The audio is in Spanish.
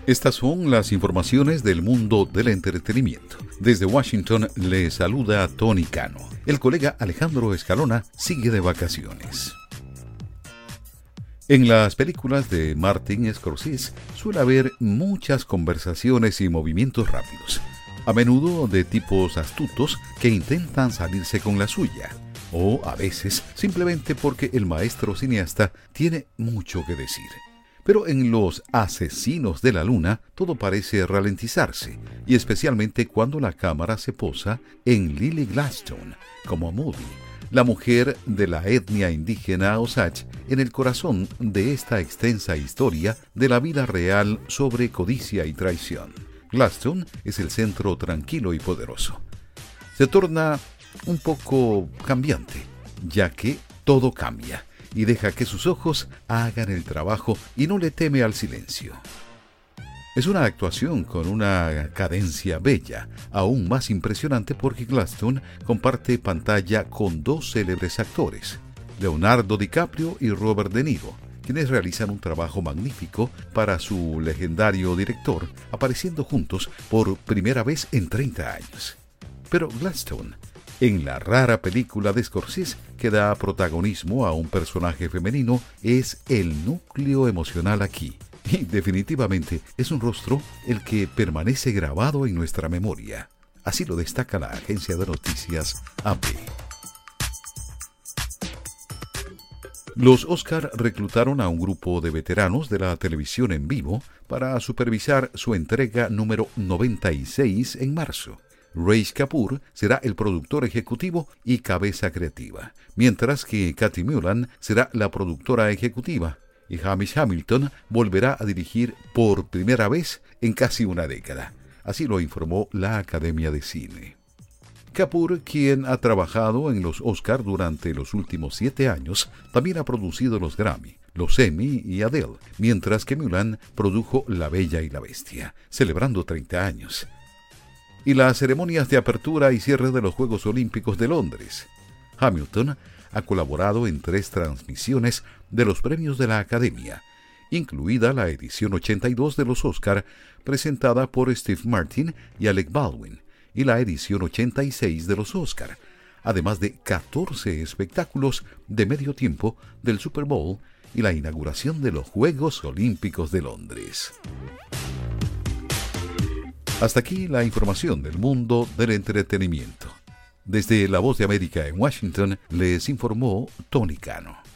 Estas son las informaciones del mundo del entretenimiento. Desde Washington le saluda Tony Cano. El colega Alejandro Escalona sigue de vacaciones. En las películas de Martin Scorsese suele haber muchas conversaciones y movimientos rápidos, a menudo de tipos astutos que intentan salirse con la suya, o a veces simplemente porque el maestro cineasta tiene mucho que decir. Pero en Los Asesinos de la Luna todo parece ralentizarse, y especialmente cuando la cámara se posa en Lily Gladstone como Moody, la mujer de la etnia indígena Osage, en el corazón de esta extensa historia de la vida real sobre codicia y traición. Gladstone es el centro tranquilo y poderoso. Se torna un poco cambiante, ya que todo cambia y deja que sus ojos hagan el trabajo y no le teme al silencio. Es una actuación con una cadencia bella, aún más impresionante porque Gladstone comparte pantalla con dos célebres actores, Leonardo DiCaprio y Robert De Niro, quienes realizan un trabajo magnífico para su legendario director, apareciendo juntos por primera vez en 30 años. Pero Gladstone, en la rara película de Scorsese que da protagonismo a un personaje femenino, es el núcleo emocional aquí. Y definitivamente es un rostro el que permanece grabado en nuestra memoria. Así lo destaca la agencia de noticias AP. Los Oscar reclutaron a un grupo de veteranos de la televisión en vivo para supervisar su entrega número 96 en marzo. Raj Kapoor será el productor ejecutivo y cabeza creativa, mientras que Cathy Mullan será la productora ejecutiva, y Hamish Hamilton volverá a dirigir por primera vez en casi una década. Así lo informó la Academia de Cine. Kapoor, quien ha trabajado en los Oscar durante los últimos 7 años, también ha producido los Grammy, los Emmy y Adele, mientras que Mullan produjo La Bella y la Bestia, celebrando 30 años. Y las ceremonias de apertura y cierre de los Juegos Olímpicos de Londres. Hamilton ha colaborado en 3 transmisiones de los premios de la Academia, incluida la edición 82 de los Oscar, presentada por Steve Martin y Alec Baldwin, y la edición 86 de los Oscar, además de 14 espectáculos de medio tiempo del Super Bowl y la inauguración de los Juegos Olímpicos de Londres. Hasta aquí la información del mundo del entretenimiento. Desde La Voz de América en Washington les informó Tony Cano.